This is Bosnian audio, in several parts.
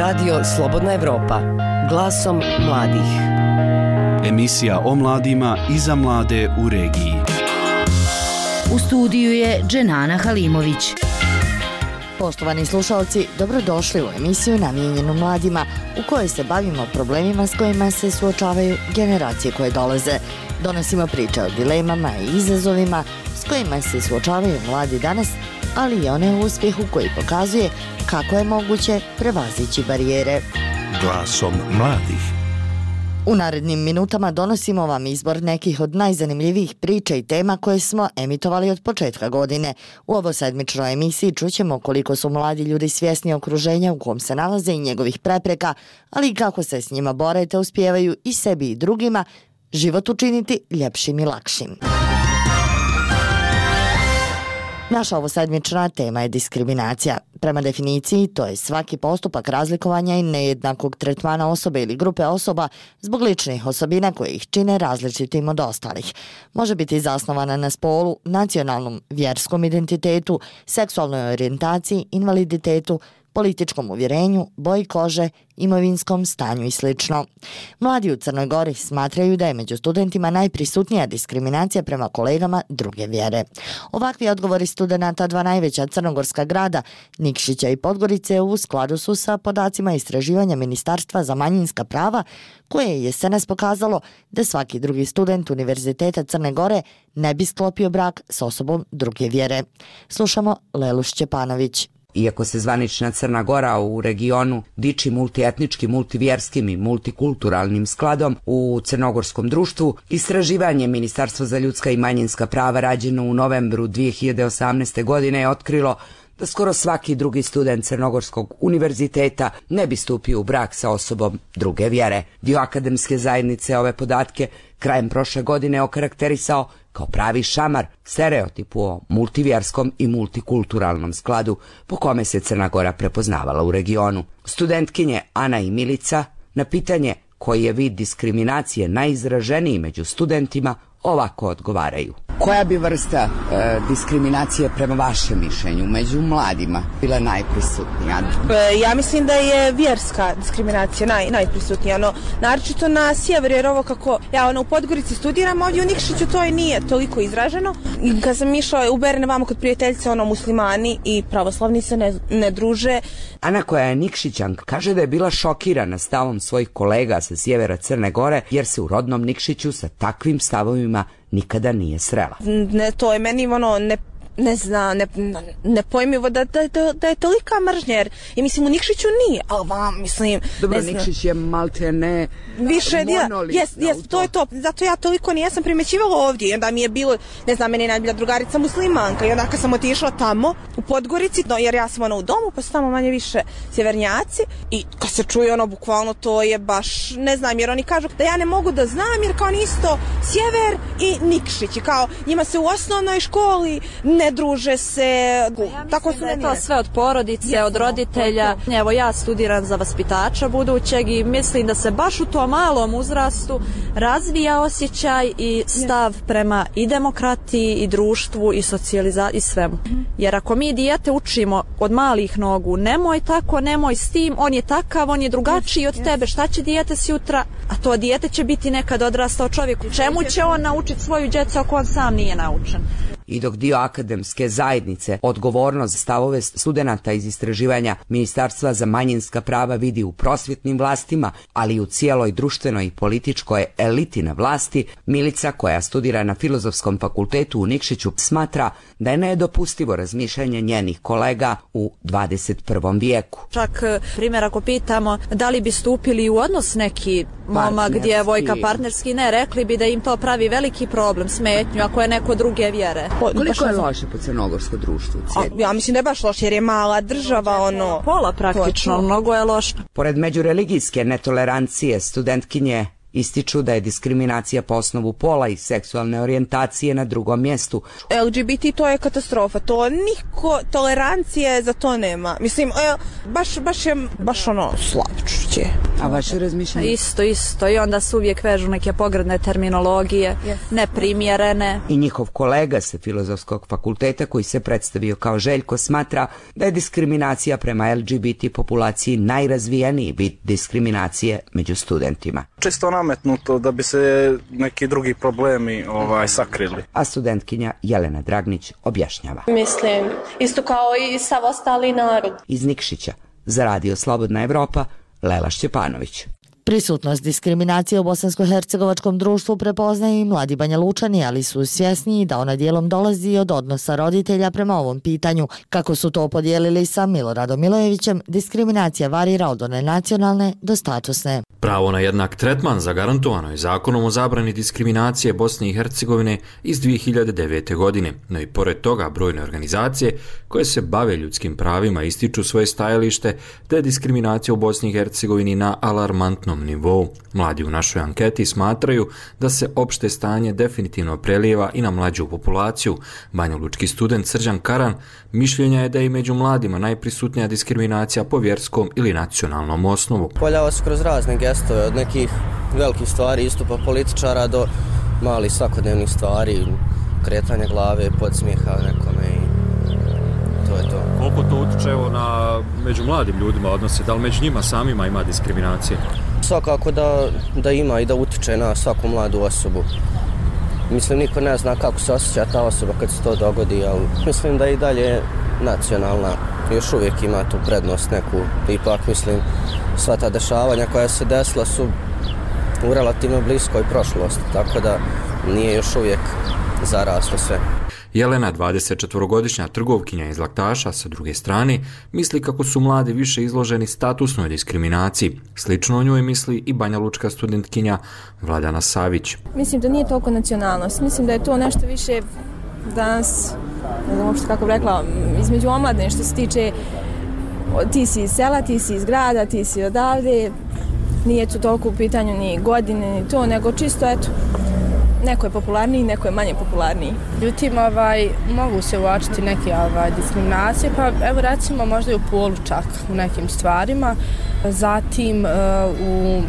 Radio Slobodna Evropa, glasom mladih. Emisija o mladima i za mlade u regiji. U studiju je Dženana Halimović. Poštovani slušalci, dobrodošli u emisiju namijenjenu mladima u kojoj se bavimo problemima s kojima se suočavaju generacije koje dolaze. Donosimo priče o dilemama i izazovima s kojima se suočavaju mladi danas, ali i one u uspjehu koji pokazuje kako je moguće prevazići barijere. Glasom mladih. U narednim minutama donosimo vam izbor nekih od najzanimljivijih priča i tema koje smo emitovali od početka godine. U ovo sedmičnoj emisiji čućemo koliko su mladi ljudi svjesni okruženja u kom se nalaze i njegovih prepreka, ali i kako se s njima bore te uspijevaju i sebi i drugima život učiniti ljepšim i lakšim. Naša ovosedmična tema je diskriminacija. Prema definiciji, to je svaki postupak razlikovanja i nejednakog tretmana osobe ili grupe osoba zbog ličnih osobina koje ih čine različitim od ostalih. Može biti zasnovana na spolu, nacionalnom, vjerskom identitetu, seksualnoj orijentaciji, invaliditetu, političkom uvjerenju, boji kože, imovinskom stanju i sl. Mladi u Crnoj Gori smatraju da je među studentima najprisutnija diskriminacija prema kolegama druge vjere. Ovakvi odgovori studenata dva najveća crnogorska grada, Nikšića i Podgorice, u skladu su sa podacima istraživanja Ministarstva za manjinska prava, koje je jesenas pokazalo da svaki drugi student Univerziteta Crne Gore ne bi sklopio brak s osobom druge vjere. Slušamo Lelu Šćepanović. Iako se zvanična Crna Gora u regionu diči multietničkim, multivjerskim i multikulturalnim skladom u crnogorskom društvu, istraživanje Ministarstva za ljudska i manjinska prava rađeno u novembru 2018. godine je otkrilo da skoro svaki drugi student Crnogorskog univerziteta ne bi stupio u brak sa osobom druge vjere. Dio akademske zajednice ove podatke krajem prošle godine okarakterisao kao pravi šamar, stereotipu o multivjerskom i multikulturalnom skladu po kome se Crna Gora prepoznavala u regionu. Studentkinje Ana i Milica na pitanje koji je vid diskriminacije najizraženiji među studentima ovako odgovaraju. Koja bi vrsta diskriminacije prema vašem mišljenju među mladima bila najprisutnija? Ja mislim da je vjerska diskriminacija najprisutnija. Naročito na sjeveru, jer ovo kako ja u Podgorici studiram, ovdje u Nikšiću to i nije toliko izraženo. Kad sam išla u Berne vamo kod prijateljice, muslimani i pravoslavni se ne druže. Ana, koja je Nikšićanka, kaže da je bila šokirana stavom svojih kolega sa sjevera Crne Gore, jer se u rodnom Nikšiću sa takvim stavovima nikada nije srela. To je meni nepojmivo da je tolika mržnja, jer ja mislim u Nikšiću nije, ali vam mislim... Dobro, Nikšić je malte ne više monolit. Jes, to je to, zato ja toliko nijesam primjećivala ovdje i onda mi je bilo, meni je najbolja drugarica muslimanka i onda kad sam otišla tamo u Podgorici, jer ja sam u domu, pa su tamo manje više sjevernjaci i kad se čuje bukvalno to je baš, jer oni kažu da ja ne mogu da znam jer kao nisto sjever i Nikšić i kao njima se u osnovnoj školi ne druže se. Ja tako da je to sve od porodice, od roditelja. Evo ja studiram za vaspitača budućeg i mislim da se baš u tom malom uzrastu razvija osjećaj i stav prema i demokratiji i društvu i socijalizaciji i svemu. Jer ako mi dijete učimo od malih nogu, nemoj tako, nemoj s tim, on je takav, on je drugačiji od tebe, šta će dijete sutra, a to dijete će biti nekad odrastao čovjek. Čemu će on naučiti svoju djecu ako on sam nije naučen? I dok dio akademske zajednice odgovornost za stavove studenata iz istraživanja Ministarstva za manjinska prava vidi u prosvjetnim vlastima, ali i u cijeloj društvenoj i političkoj eliti na vlasti, Milica, koja studira na Filozofskom fakultetu u Nikšiću, smatra da je nedopustivo razmišljanje njenih kolega u 21. vijeku. Čak primjer ako pitamo da li bi stupili u odnos neki momak, djevojka, partnerski, ne, rekli bi da im to pravi veliki problem, smetnju ako je neko druge vjere. Koliko je loše po crnogorsko društvu? Ja mislim da je baš loše jer je mala država, pola praktično, mnogo je loše. Pored međureligijske netolerancije, studentkinje Ističu da je diskriminacija po osnovu pola i seksualne orijentacije na drugom mjestu. LGBT to je katastrofa, to niko tolerancije za to nema. Mislim, baš ono slavčuće. A vaše razmišljanje? Isto. I onda se uvijek vežu neke pogrdne terminologije, neprimjerene. I njihov kolega sa Filozofskog fakulteta koji se predstavio kao Željko smatra da je diskriminacija prema LGBT populaciji najrazvijeniji vid diskriminacije među studentima. Čisto nametnuto da bi se neki drugi problemi sakrili. A studentkinja Jelena Dragnić objašnjava. Mislim, isto kao i sav ostali narod. Iz Nikšića za Radio Slobodna Evropa, Lela Šćepanović. Prisutnost diskriminacije u bosansko-hercegovačkom društvu prepoznaju i mladi Banjalučani, ali su svjesni da ona dijelom dolazi od odnosa roditelja prema ovom pitanju. Kako su to podijelili sa Miloradom Milojevićem, diskriminacija varira od one nacionalne do statusne. Pravo na jednak tretman zagarantovano je Zakonom o zabrani diskriminacije Bosne i Hercegovine iz 2009. godine, no i pored toga brojne organizacije koje se bave ljudskim pravima ističu svoje stajalište da je diskriminacija u Bosni i Hercegovini na alarmantnom nivou. Mladi u našoj anketi smatraju da se opšte stanje definitivno prelijeva i na mlađu populaciju. Banjalučki student Srđan Karan mišljenja je da je i među mladima najprisutnija diskriminacija po vjerskom ili nacionalnom osnovu. Poljava se kroz razne gestove, od nekih velikih stvari, istupa političara do malih svakodnevnih stvari, kretanja glave, podsmijeha nekome i to je to. Koliko to utiče među mladim ljudima odnose, da li među njima samima ima diskriminacije? Svakako da ima i da utiče na svaku mladu osobu. Mislim, niko ne zna kako se osjeća ta osoba kad se to dogodi, ali mislim da i dalje nacionalna još uvijek ima tu prednost neku. Ipak, mislim, sva ta dešavanja koja se desila su u relativno bliskoj prošlosti, tako da nije još uvijek zaraslo sve. Jelena, 24-godišnja trgovkinja iz Laktaša, sa druge strane, misli kako su mladi više izloženi statusnoj diskriminaciji. Slično o njoj misli i banjalučka studentkinja Vladana Savić. Mislim da nije toliko nacionalnost. Mislim da je to nešto više danas, ne znam uopšte kako rekla, između omladine što se tiče ti si iz sela, ti si iz grada, ti si odavde. Nije to toliko u pitanju ni godine, ni to, nego čisto eto, neko je popularniji, neko je manje popularniji. Ljutim, mogu se uočiti neke diskriminacije, pa evo recimo možda i u polu čak u nekim stvarima. Zatim u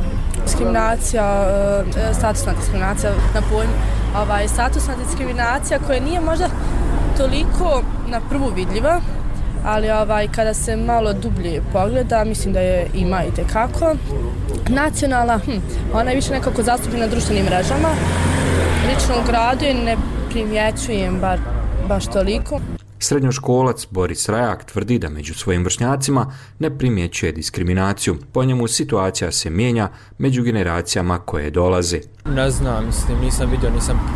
statusna diskriminacija na pojmu, statusna diskriminacija koja nije možda toliko na prvu vidljiva, ali kada se malo dublje pogleda, mislim da je ima i tekako. Nacionalna, ona je više nekako zastupljena na društvenim mrežama. Lično u gradu je ne primjećujem baš toliko. Srednjoškolac Boris Rajak tvrdi da među svojim vršnjacima ne primjećuje diskriminaciju. Po njemu situacija se mijenja među generacijama koje dolaze. Ne znam, nisam vidio,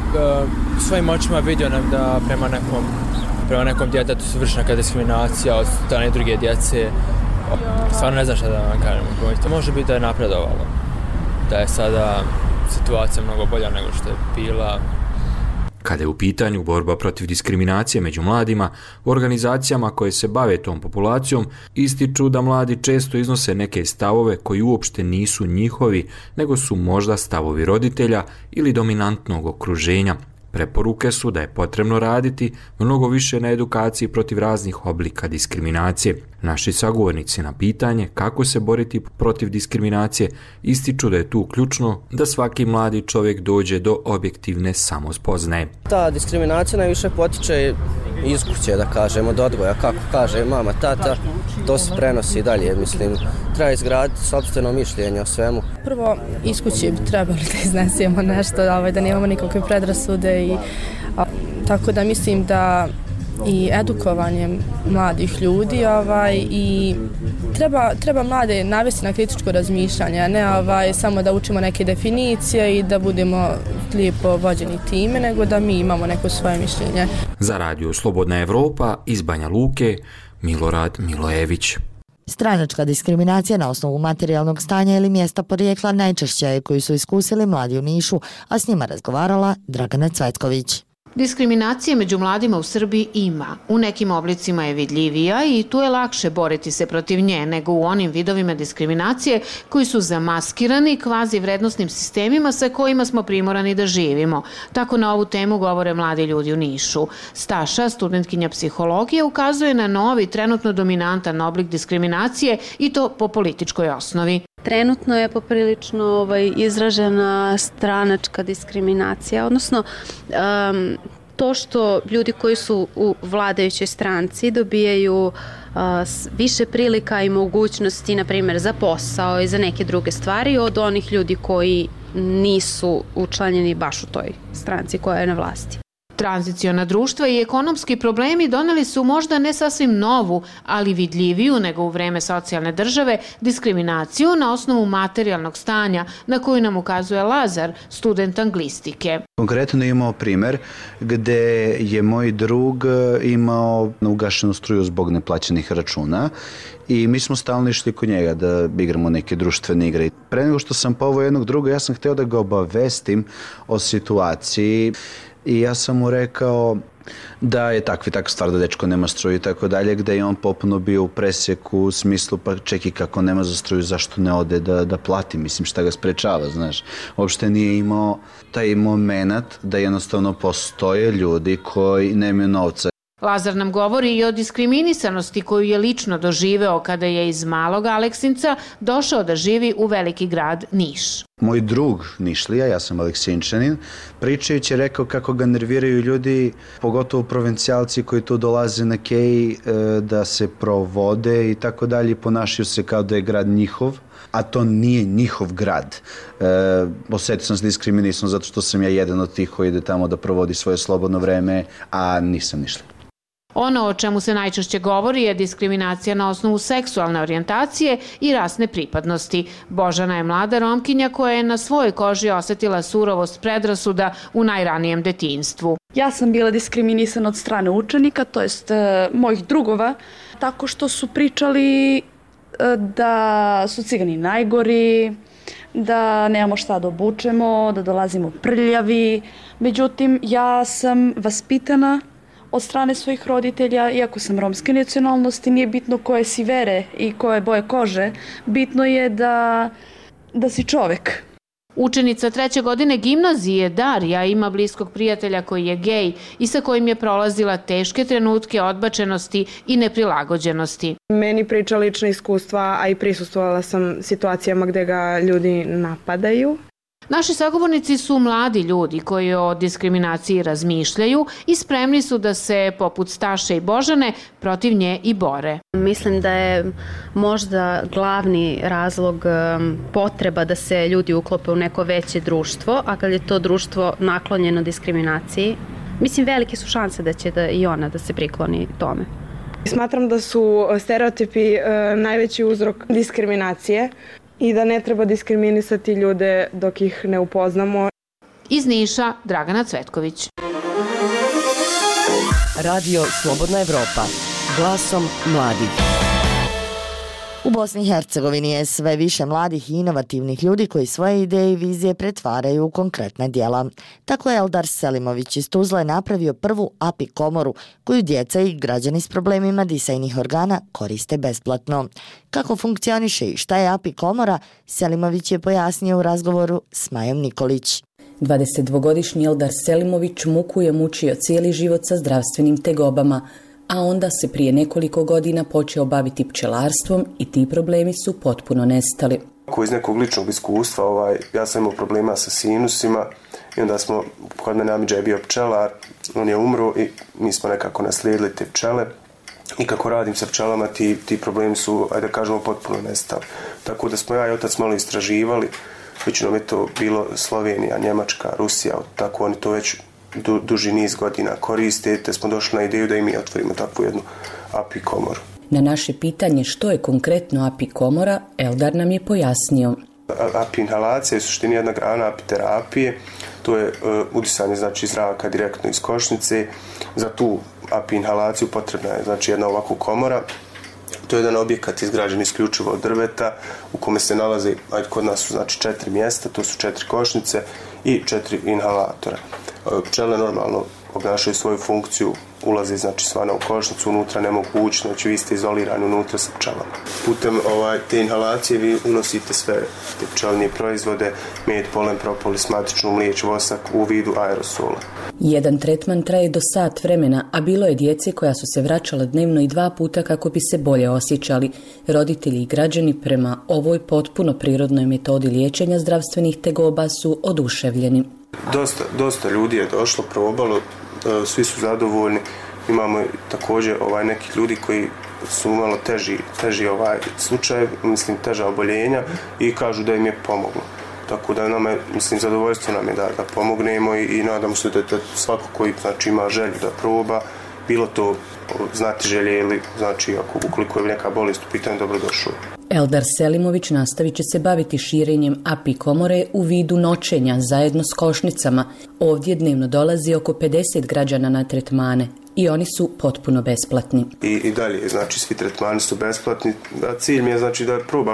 svojim očima vidio da prema nekom djetetu se vrši neka diskriminacija od strane druge djece. Stvarno ne znam šta da vam kažem. To može biti da je napredovalo, da je sada situacija mnogo bolja nego što je bila. Kada je u pitanju borba protiv diskriminacije među mladima, u organizacijama koje se bave tom populacijom ističu da mladi često iznose neke stavove koji uopšte nisu njihovi, nego su možda stavovi roditelja ili dominantnog okruženja. Preporuke su da je potrebno raditi mnogo više na edukaciji protiv raznih oblika diskriminacije. Naši sagovornici na pitanje kako se boriti protiv diskriminacije ističu da je tu ključno da svaki mladi čovjek dođe do objektivne samospoznaje. Ta diskriminacija najviše potiče iz kuće, da kažemo, od odgoja, kako kaže mama, tata, to se prenosi dalje. Mislim, treba izgraditi sopstveno mišljenje o svemu. Prvo, iz kuće bi trebali da iznesemo nešto, da nemamo nikakve predrasude tako da mislim da i edukovanje mladih ljudi i treba mlade navesti na kritičko razmišljanje, a ne samo da učimo neke definicije i da budemo lijepo vođeni time, nego da mi imamo neko svoje mišljenje. Za Radio Slobodna Evropa iz Banja Luke, Milorad Milojević. Stranačka diskriminacija na osnovu materijalnog stanja ili mjesta porijekla najčešća je koju su iskusili mladi u Nišu, a s njima razgovarala Dragana Cvetković. Diskriminacije među mladima u Srbiji ima. U nekim oblicima je vidljivija i tu je lakše boriti se protiv nje nego u onim vidovima diskriminacije koji su zamaskirani kvazi vrednosnim sistemima sa kojima smo primorani da živimo. Tako na ovu temu govore mladi ljudi u Nišu. Staša, studentkinja psihologije, ukazuje na novi, trenutno dominantan oblik diskriminacije i to po političkoj osnovi. Trenutno je poprilično izražena stranačka diskriminacija, odnosno to što ljudi koji su u vladajućoj stranci dobijaju više prilika i mogućnosti, na primjer, za posao i za neke druge stvari od onih ljudi koji nisu učlanjeni baš u toj stranci koja je na vlasti. Tranziciona društva i ekonomski problemi doneli su možda ne sasvim novu, ali vidljiviju nego u vreme socijalne države, diskriminaciju na osnovu materijalnog stanja na koju nam ukazuje Lazar, student anglistike. Konkretno imao primer gde je moj drug imao ugašenu struju zbog neplaćenih računa i mi smo stalno išli kod njega da igramo neke društvene igre. Pre nego što sam poveo jednog druga, ja sam hteo da ga obavestim o situaciji. I ja sam mu rekao da je takva stvar da dečko nema struju i tako dalje, gde je on popuno bio u preseku u smislu pa čeki kako nema za struju, zašto ne ode da plati, mislim šta ga sprečava, znaš. Uopšte nije imao taj moment da jednostavno postoje ljudi koji nemaju novca. Lazar nam govori i o diskriminisanosti koju je lično doživeo kada je iz malog Aleksinca došao da živi u veliki grad Niš. Moj drug Nišlija, ja sam Aleksinčanin, pričajući je rekao kako ga nerviraju ljudi, pogotovo provincijalci koji tu dolaze na Kej da se provode i tako dalje, ponašaju se kao da je grad njihov, a to nije njihov grad. Osetio sam se diskriminisan zato što sam ja jedan od tih koji ide tamo da provodi svoje slobodno vreme, a nisam Nišlija. Ono o čemu se najčešće govori je diskriminacija na osnovu seksualne orijentacije i rasne pripadnosti. Božana je mlada Romkinja koja je na svojoj koži osetila surovost predrasuda u najranijem detinjstvu. Ja sam bila diskriminisana od strane učenika, to jest mojih drugova, tako što su pričali da su cigani najgori, da nemamo šta da obučemo, da dolazimo prljavi. Međutim, ja sam vaspitana od strane svojih roditelja, iako sam romske nacionalnosti, nije bitno koje si vere i koje boje kože, bitno je da si čovek. Učenica 3. godine gimnazije Darija ima bliskog prijatelja koji je gej i sa kojim je prolazila teške trenutke odbačenosti i neprilagođenosti. Meni priča lična iskustva, a i prisustvovala sam situacijama gde ga ljudi napadaju. Naši sagovornici su mladi ljudi koji o diskriminaciji razmišljaju i spremni su da se, poput Staše i Božane, protiv nje i bore. Mislim da je možda glavni razlog potreba da se ljudi uklope u neko veće društvo, a kad je to društvo naklonjeno diskriminaciji, mislim velike su šanse da će i ona da se prikloni tome. Smatram da su stereotipi najveći uzrok diskriminacije i da ne treba diskriminisati ljude dok ih ne upoznamo. Iz Niša, Dragana Cvetković. Radio Slobodna Evropa. Glasom mladih. U Bosni i Hercegovini je sve više mladih i inovativnih ljudi koji svoje ideje i vizije pretvaraju u konkretna djela. Tako je Eldar Selimović iz Tuzle napravio prvu API komoru koju djeca i građani s problemima disajnih organa koriste besplatno. Kako funkcioniše i šta je API komora, Selimović je pojasnio u razgovoru s Majom Nikolić. 22-godišnji Eldar Selimović muku je mučio cijeli život sa zdravstvenim tegobama, a onda se prije nekoliko godina počeo baviti pčelarstvom i ti problemi su potpuno nestali. Iz nekog ličnog iskustva, ja sam imao problema sa sinusima i onda kod mene amidža je bio pčelar, on je umro i mi smo nekako naslijedili te pčele. I kako radim sa pčelama, ti problemi su, ajde da kažemo, potpuno nestali. Tako da smo ja i otac malo istraživali, većinom je to bilo Slovenija, Njemačka, Rusija, tako oni to već duži niz godina koriste, te smo došli na ideju da i mi otvorimo takvu jednu API komoru. Na naše pitanje što je konkretno API komora, Eldar nam je pojasnio. API inhalacija je u suštini jedna grana API terapije, to je udisanje zraka direktno iz košnice. Za tu API inhalaciju potrebna je jedna ovakva komora. To je jedan objekat izgrađen isključivo od drveta u kome se nalazi, kod nas su 4 mjesta, to su 4 košnice i 4 inhalatora. Pčele normalno obnašaju svoju funkciju, ulaze znači stvarno u košnicu, unutra ne mogu ući, znači vi ste izolirani unutra sa pčelama. Putem te inhalacije vi unosite sve te pčelinje proizvode, med, polen, propolis, matičnu mliječ, vosak u vidu aerosola. Jedan tretman traje do sat vremena, a bilo je djece koja su se vraćala dnevno i 2 puta kako bi se bolje osjećali. Roditelji i građani prema ovoj potpuno prirodnoj metodi liječenja zdravstvenih tegoba su oduševljeni. Dosta ljudi je došlo, probalo, svi su zadovoljni. Imamo također nekih ljudi koji su malo teži slučaj, mislim teža oboljenja i kažu da im je pomoglo. Tako da nama je, mislim, zadovoljstvo nam je da pomognemo i nadamo se da svako koji znači, ima želju da proba, bilo to znati želje ili znači ukoliko je neka bolest u pitanju, dobrodošao. Eldar Selimović nastavit će se baviti širenjem API komore u vidu noćenja zajedno s košnicama. Ovdje dnevno dolazi oko 50 građana na tretmane i oni su potpuno besplatni. I dalje, znači svi tretmani su besplatni. Cilj mi je znači da proba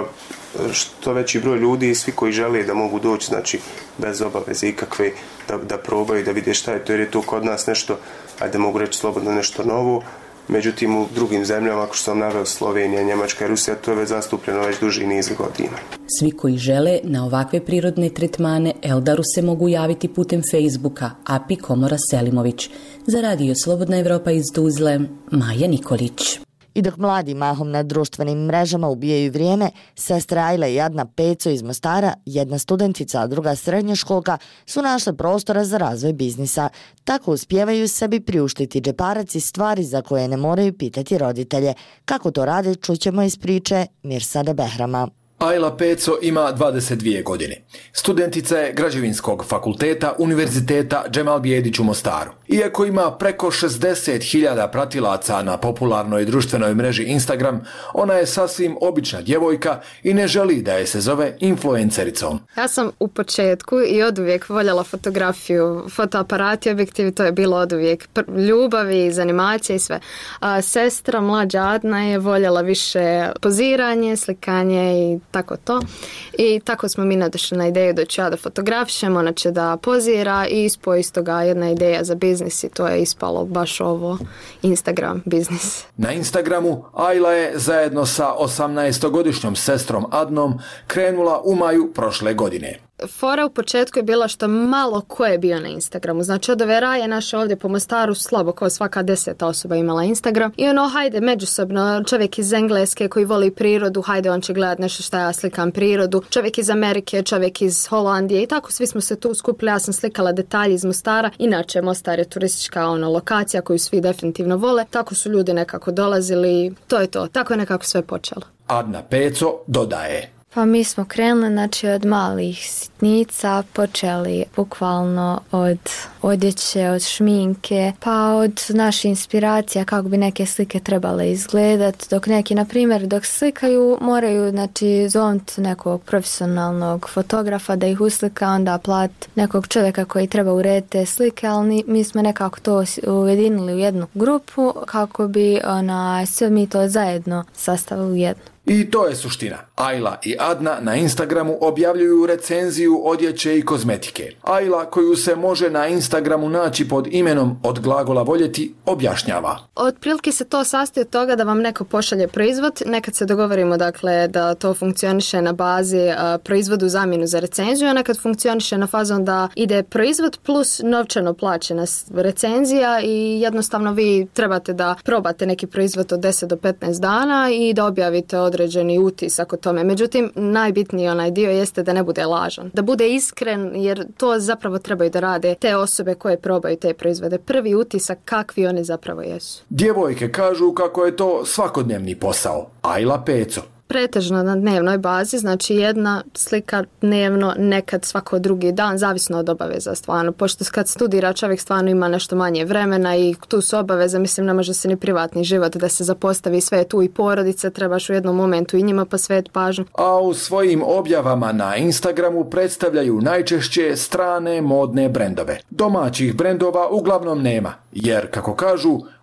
što veći broj ljudi i svi koji žele da mogu doći, znači bez obaveze ikakve, da probaju, da vide šta je to, jer je to kod nas nešto, ajde mogu reći slobodno nešto novo. Međutim, u drugim zemljama, ako što sam naveo, Slovenija, Njemačka i Rusija, to je već zastupljeno već duži niz godina. Svi koji žele na ovakve prirodne tretmane Eldaru se mogu javiti putem Facebooka API Komora Selimović. Za Radio Slobodna Evropa iz Tuzle, Maja Nikolić. I dok mladi mahom na društvenim mrežama ubijaju vrijeme, sestre Ajla i Adna Peco iz Mostara, jedna studentica, a druga srednjoškolka, su našle prostora za razvoj biznisa. Tako uspijevaju sebi priuštiti džeparac i stvari za koje ne moraju pitati roditelje. Kako to rade, čućemo iz priče Mirsada Behrama. Ajla Peco ima 22 godine. Studentica je Građevinskog fakulteta Univerziteta Džemal Bijedić u Mostaru. Iako ima preko 60.000 pratilaca na popularnoj društvenoj mreži Instagram, ona je sasvim obična djevojka i ne želi da je se zove influencericom. Ja sam u početku i oduvijek voljela fotografiju, fotoaparati, objektivi, to je bilo oduvijek ljubavi, zanimacije i sve. A sestra mlađa Adna je voljela više poziranje, slikanje i tako to. I tako smo mi nadošli na ideju da ću ja da fotografišem, ona će da pozira i ispo iz toga jedna ideja za biznis i to je ispalo baš ovo Instagram biznis. Na Instagramu Ajla je zajedno sa 18-godišnjom sestrom Adnom krenula u maju prošle godine. Fora u početku je bila što malo ko je bio na Instagramu. Znači od ove raje naše ovdje po Mostaru slabo kao svaka 10 osoba imala Instagram. I hajde međusobno, čovjek iz Engleske koji voli prirodu, hajde on će gledat nešto što ja slikam prirodu. Čovjek iz Amerike, čovjek iz Holandije i tako svi smo se tu skupili. Ja sam slikala detalje iz Mostara. Inače Mostar je turistička lokacija koju svi definitivno vole. Tako su ljudi nekako dolazili. To je to. Tako je nekako sve počelo. Adna Peco dodaje. Pa mi smo krenuli od malih sitnica, počeli bukvalno od odjeće, od šminke, pa od naših inspiracija kako bi neke slike trebale izgledati. Dok neki, na primjer, dok slikaju, moraju zovnuti nekog profesionalnog fotografa da ih uslika, onda plat nekog čovjeka koji treba urediti te slike, ali mi smo nekako to ujedinili u jednu grupu kako bi sve mi to zajedno sastavili u jednu. I to je suština. Ajla i Adna na Instagramu objavljuju recenziju odjeće i kozmetike. Ajla, koju se može na Instagramu naći pod imenom Od glagola voljeti, objašnjava. Otprilike se to sastoji od toga da vam neko pošalje proizvod, nekad se dogovorimo da to funkcioniše na bazi proizvodu zamjenu za recenziju, a nekad funkcioniše na fazon da ide proizvod plus novčano plaćena recenzija i jednostavno vi trebate da probate neki proizvod od 10 do 15 dana i da objavite određeni utisak o tome. Međutim, najbitniji onaj dio jeste da ne bude lažan. Da bude iskren, jer to zapravo trebaju da rade te osobe koje probaju te proizvode. Prvi utisak kakvi oni zapravo jesu. Djevojke kažu kako je to svakodnevni posao. Ajla Peco. Pretežno na dnevnoj bazi, znači jedna slika dnevno, nekad svako drugi dan, zavisno od obaveza stvarno. Pošto kad studira čovjek stvarno ima nešto manje vremena i tu su obaveze, mislim ne može se ni privatni život da se zapostavi, sve je tu i porodice, trebaš u jednom momentu i njima posvetiti pažnju. A u svojim objavama na Instagramu predstavljaju najčešće strane modne brendove. Domaćih brendova uglavnom nema, jer kako kažu,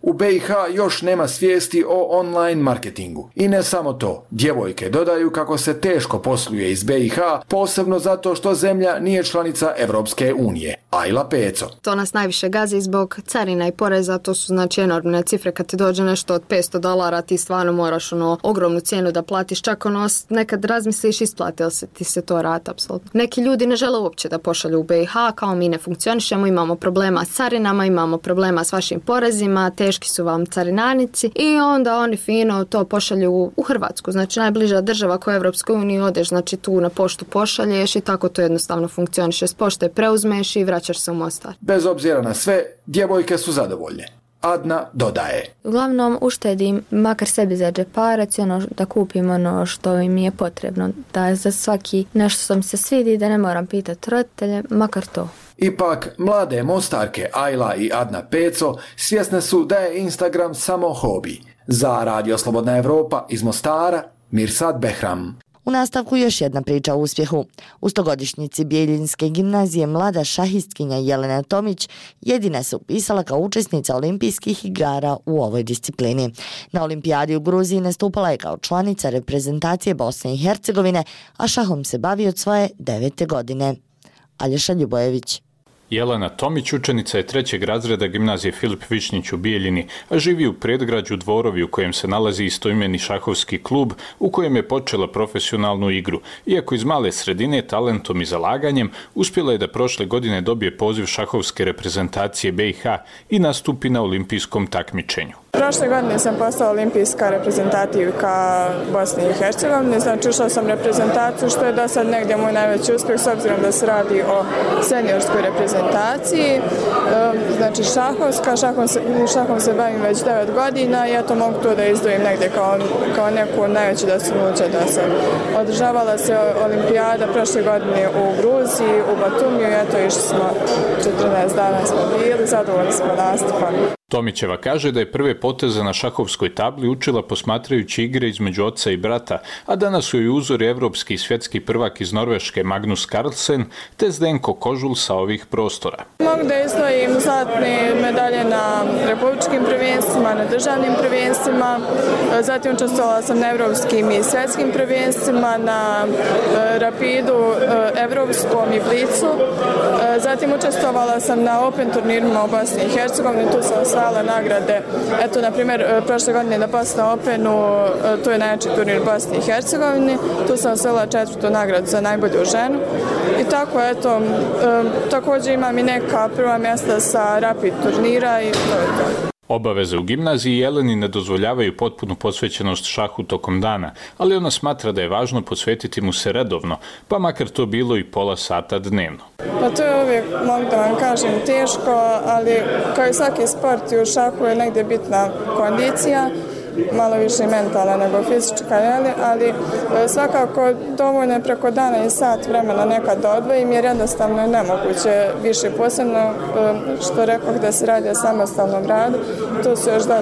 U BiH još nema svijesti o online marketingu. I ne samo to, djevojke dodaju kako se teško posluje iz BiH, posebno zato što zemlja nije članica Evropske unije. Ajla Peco. To nas najviše gazi zbog carina i poreza, to su znači enormne cifre. Kad ti dođe nešto od $500, ti stvarno moraš ogromnu cijenu da platiš, čak nekad razmisliš isplati li se ti se to rata, apsolutno. Neki ljudi ne žele uopće da pošalju u BiH, kao mi ne funkcionišemo, imamo problema s carinama, imamo problema s vašim porezima, teški su vam carinarnici i onda oni fino to pošalju u Hrvatsku, znači najbliža država koja je Evropskoj uniji, odeš znači tu na poštu pošalješ i tako to jednostavno funkcioniše. S pošte preuzmeš i vraćaš se u Mostar. Bez obzira na sve, djevojke su zadovoljne. Adna dodaje. Uglavnom uštedim makar sebi za džeparac i da kupim ono što mi je potrebno. Da za svaki nešto što mi se svidi da ne moram pitati roditelje, makar to. Ipak, mlade Mostarke Ajla i Adna Peco svjesne su da je Instagram samo hobi. Za Radio Slobodna Evropa iz Mostara, Mirsad Behram. U nastavku još jedna priča o uspjehu. U 100-godišnjici Bijeljinske gimnazije mlada šahistkinja Jelena Tomić jedina se upisala kao učesnica olimpijskih igara u ovoj disciplini. Na olimpijadi u Gruziji nastupala je kao članica reprezentacije Bosne i Hercegovine, a šahom se bavi od svoje 9. godine. Aljoša Ljubojević. Jelena Tomić učenica je 3. razreda gimnazije Filip Višnjić u Bijeljini, a živi u predgrađu Dvorovi u kojem se nalazi istoimeni šahovski klub u kojem je počela profesionalnu igru. Iako iz male sredine, talentom i zalaganjem, uspjela je da prošle godine dobije poziv šahovske reprezentacije BiH i nastupi na olimpijskom takmičenju. Prošle godine sam postala olimpijska reprezentativka Bosne i Hercegovine, znači ušla sam reprezentaciju što je do sad negdje moj najveći uspjeh s obzirom da se radi o seniorskoj reprezentaciji, znači šahom se bavim već 9 godina i eto mogu to da izdvojim negdje kao neku najveću dostignuće da sam. Održavala se olimpijada prošle godine u Gruziji, u Batumiju i eto išli smo 14 dana smo bili, zadovoljni smo nastupom. Tomićeva kaže da je prve poteze na šahovskoj tabli učila posmatrajući igre između oca i brata, a danas su joj uzori evropski i svjetski prvak iz Norveške Magnus Carlsen te Zdenko Kožul sa ovih prostora. Mogu da izdvojim zlatne medalje na republičkim prvenstvima, na državnim prvenstvima, zatim učestvovala sam na evropskim i svjetskim prvenstvima, na rapidu evropskom i blicu, zatim učestvovala sam na Open turnirima u Bosni i Hercegovini, tu sam osvajala nagrade. Eto, na primjer, prošle godine na Bosna Openu, to je najjači turnir u Bosni i Hercegovini, tu sam osvojila 4. nagradu za najbolju ženu. I tako, eto, također imam i neka prva mjesta sa rapid turnira i to je to. Obaveze u gimnaziji Jeleni ne dozvoljavaju potpunu posvećenost šahu tokom dana, ali ona smatra da je važno posvetiti mu se redovno, pa makar to bilo i pola sata dnevno. Pa to je uvijek, mogu da vam kažem, teško, ali kao i svaki sport i u šahu je negdje bitna kondicija, malo više mentalna nego fizička, ali svakako dovoljno je preko dana i sat vremena nekad da odvojim jer jednostavno je nemoguće više, posebno što rekao da se radi o samostalnom radu, to se još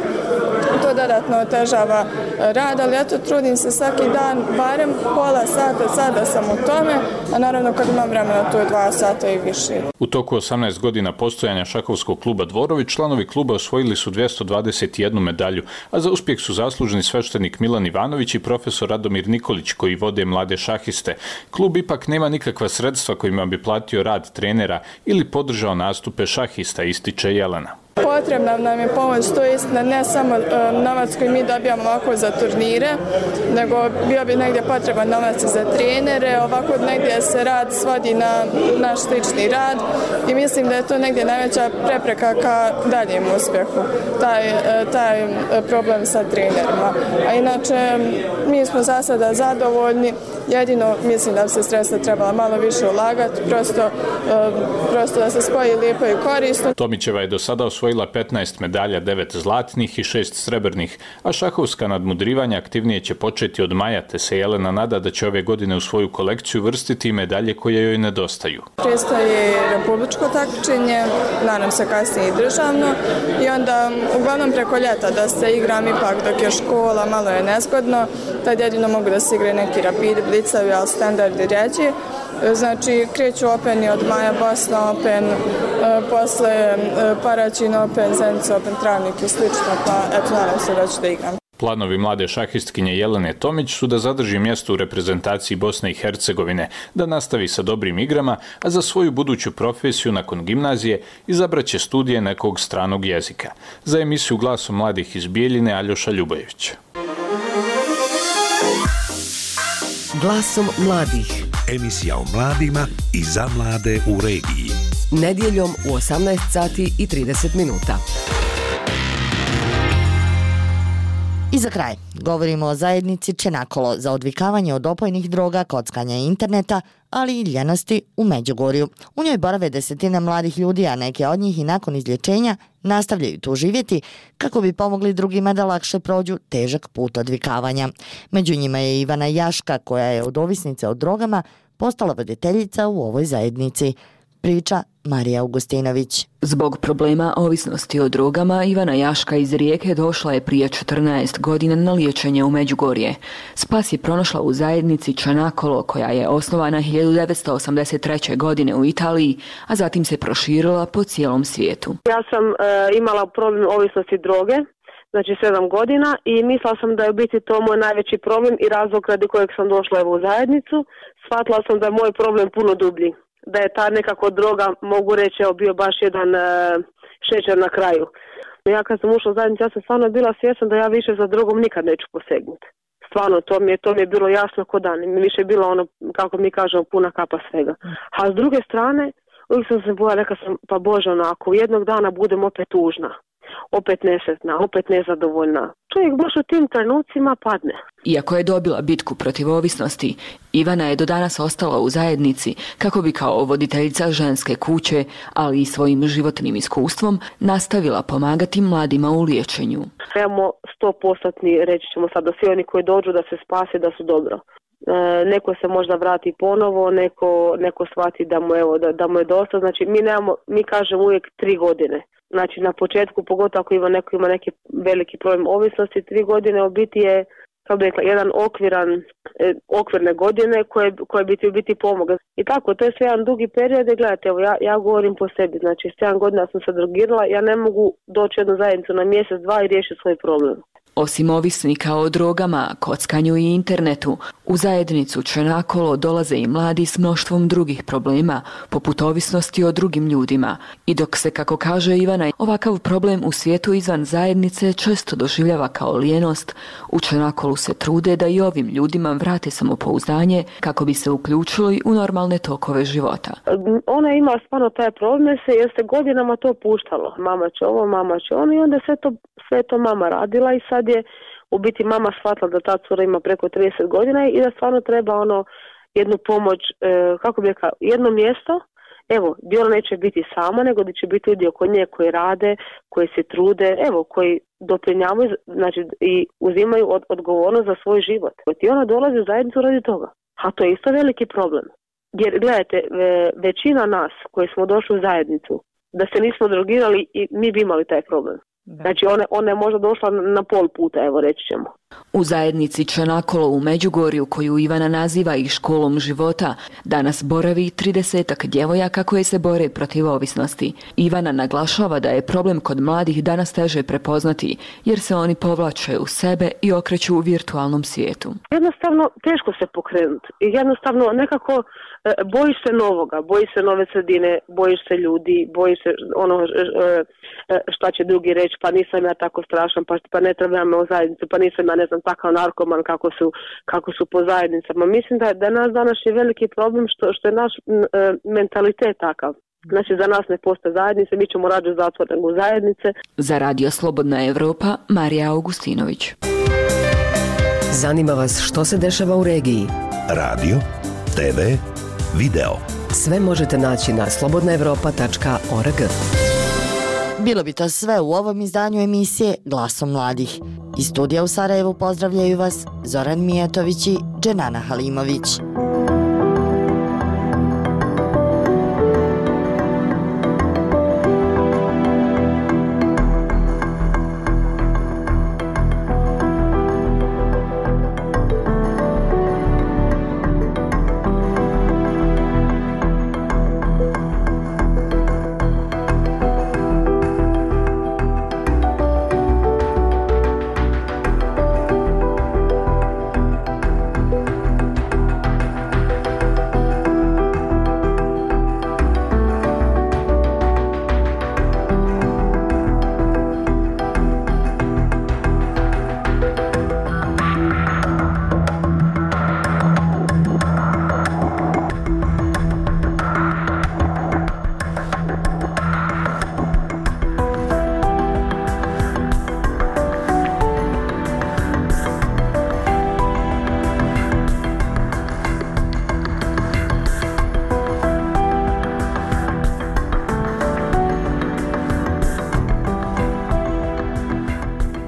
dodatno otežava rad, ali eto trudim se svaki dan, barem pola sata, sada sam u tome, a naravno kad imam vremena to je 2 sata i više. U toku 18 godina postojanja šahovskog kluba Dvorovi, članovi kluba osvojili su 221 medalju, a za uspjeh su zaslužni sveštenik Milan Ivanović i profesor Radomir Nikolić koji vode mlade šahiste. Klub ipak nema nikakva sredstva kojima bi platio rad trenera ili podržao nastupe šahista, ističe Jelena. Potrebna nam je pomoć, to je istina, ne samo novac koji mi dobijamo ovako za turnire, nego bio bi negdje potreban novac za trenere, ovako negdje se rad svodi na naš slični rad i mislim da je to negdje najveća prepreka ka daljem uspjehu, taj problem sa trenerima. A inače, mi smo za sada zadovoljni, jedino mislim da bi se sredstva trebala malo više ulagati, prosto da se spoji lijepo i korisno. Tomićeva je do sada osvojila 15 medalja, 9 zlatnih i 6 srebrnih, a šahovska nadmudrivanja aktivnije će početi od maja, te se Jelena nada da će ove godine u svoju kolekciju vrstiti medalje koje joj nedostaju. Predstoji republičko takmičenje, nadam se kasnije i državno, i onda uglavnom preko ljeta da se igram ipak dok je škola, malo je nezgodno, tad jedino mogu da se igraju neki rapidi, blicavi, ali standardi ređi. Znači, kreću Openi od maja, Bosna Open, posle Paraćin Open, Zenica, Open Travnik i slično, pa eto, nadam se da ću da igram. Planovi mlade šahistkinje Jelene Tomić su da zadrži mjesto u reprezentaciji Bosne i Hercegovine, da nastavi sa dobrim igrama, a za svoju buduću profesiju nakon gimnazije izabraće studije nekog stranog jezika. Za emisiju Glasom mladih iz Bijeljine Aljoša Ljubojević. Glasom mladih. Emisija o mladima i za mlade u regiji. Nedjeljom u 18 sati i 30 minuta. I za kraj, govorimo o zajednici Čenakolo za odvikavanje od opojnih droga, kockanja i interneta, ali i ljenosti u Međugorju. U njoj borave desetine mladih ljudi, a neke od njih i nakon izlječenja nastavljaju tu živjeti kako bi pomogli drugima da lakše prođu težak put odvikavanja. Među njima je Ivana Jaška, koja je od ovisnice o drogama postala voditeljica u ovoj zajednici. Priča Marija Augustinović. Zbog problema ovisnosti o drogama, Ivana Jaška iz Rijeke došla je prije 14 godina na liječenje u Međugorje. Spas je pronašla u zajednici Čenakolo, koja je osnovana 1983. godine u Italiji, a zatim se proširila po cijelom svijetu. Ja sam imala problem ovisnosti droge, znači 7 godina, i mislila sam da je u biti to moj najveći problem i razlog radi kojeg sam došla u zajednicu. Shvatila sam da je moj problem puno dublji. Da je ta nekako droga, mogu reći, bio baš jedan šećer na kraju. Ja kad sam ušla u zajednicu, ja sam stvarno bila svjesna da ja više za drogom nikad neću posegnuti. Stvarno, to mi je bilo jasno ko dan. Mi više je bilo ono, kako mi kažemo, puna kapa svega. A s druge strane, uvijek sam se bojala, rekla sam, pa Bože, ako jednog dana budem opet tužna, opet nesretna, opet nezadovoljna, čovjek baš u tim trenucima padne. Iako je dobila bitku protiv ovisnosti, Ivana je do danas ostala u zajednici kako bi kao voditeljica ženske kuće, ali i svojim životnim iskustvom, nastavila pomagati mladima u liječenju. Trebamo 100% reći ćemo sad da svi oni koji dođu da se spase, da su dobro. Neko se možda vrati ponovo, neko shvati da mu je dosta. Znači mi kažemo uvijek 3 godine. Znači na početku, pogotovo ako neko ima neki veliki problem ovisnosti, 3 godine u biti je, kako bi rekla, jedan okvirne godine koje bi ti u biti pomoga. I tako, to je sve jedan dugi period i gledajte, evo ja govorim po sebi, znači 7 godina sam se drogirala, ja ne mogu doći u jednu zajednicu na mjesec, 2 i riješiti svoj problem. Osim ovisnika o drogama, kockanju i internetu, u zajednicu Čenakolo dolaze i mladi s mnoštvom drugih problema, poput ovisnosti o drugim ljudima. I dok se, kako kaže Ivana, ovakav problem u svijetu izvan zajednice često doživljava kao lijenost, u Čenakolu se trude da i ovim ljudima vrate samopouzdanje kako bi se uključili u normalne tokove života. Ona ima stvarno taj problem jer se godinama to puštalo. Mama će ovo, mama će ono, i onda sve to mama radila i sad je u biti mama shvatila da ta cura ima preko 30 godina i da stvarno treba jednu pomoć, kako bi rekla, jedno mjesto, evo, gdje ona neće biti sama, nego da će biti ljudi oko nje koji rade, koji se trude, evo, koji doprinjavaju, znači i uzimaju odgovornost za svoj život. I ona dolazi u zajednicu radi toga. A to je isto veliki problem. Jer gledajte, većina nas koji smo došli u zajednicu, da se nismo drogirali, i mi bi imali taj problem. Znači ona je možda došla na pol puta, evo reći ćemo. U zajednici Čenakolo u Međugorju, koju Ivana naziva i školom života, danas boravi 30-ak djevojaka koje se bore protiv ovisnosti. Ivana naglašava da je problem kod mladih danas teže prepoznati, jer se oni povlače u sebe i okreću u virtualnom svijetu. Jednostavno teško se pokrenuti. Jednostavno nekako bojiš se novoga, bojiš se nove sredine, bojiš se ljudi, bojiš se šta će drugi reći, pa nisam ja tako strašan, pa ne trebam u zajednicu, pa nisam ja, ne znam, takav narkoman kako su po zajednicama. Mislim da nas danas je veliki problem što je naš mentalitet takav. Znači za nas ne postoje zajednice, mi ćemo rađe zatvor nego zajednice. Za Radio Slobodna Evropa, Marija Augustinović. Zanima vas što se dešava u regiji? Radio, TV, video. Sve možete naći na slobodnaevropa.org. Bilo bi to sve u ovom izdanju emisije Glasom mladih. Iz studija u Sarajevu pozdravljaju vas Zoran Mijatović i Dženana Halimović.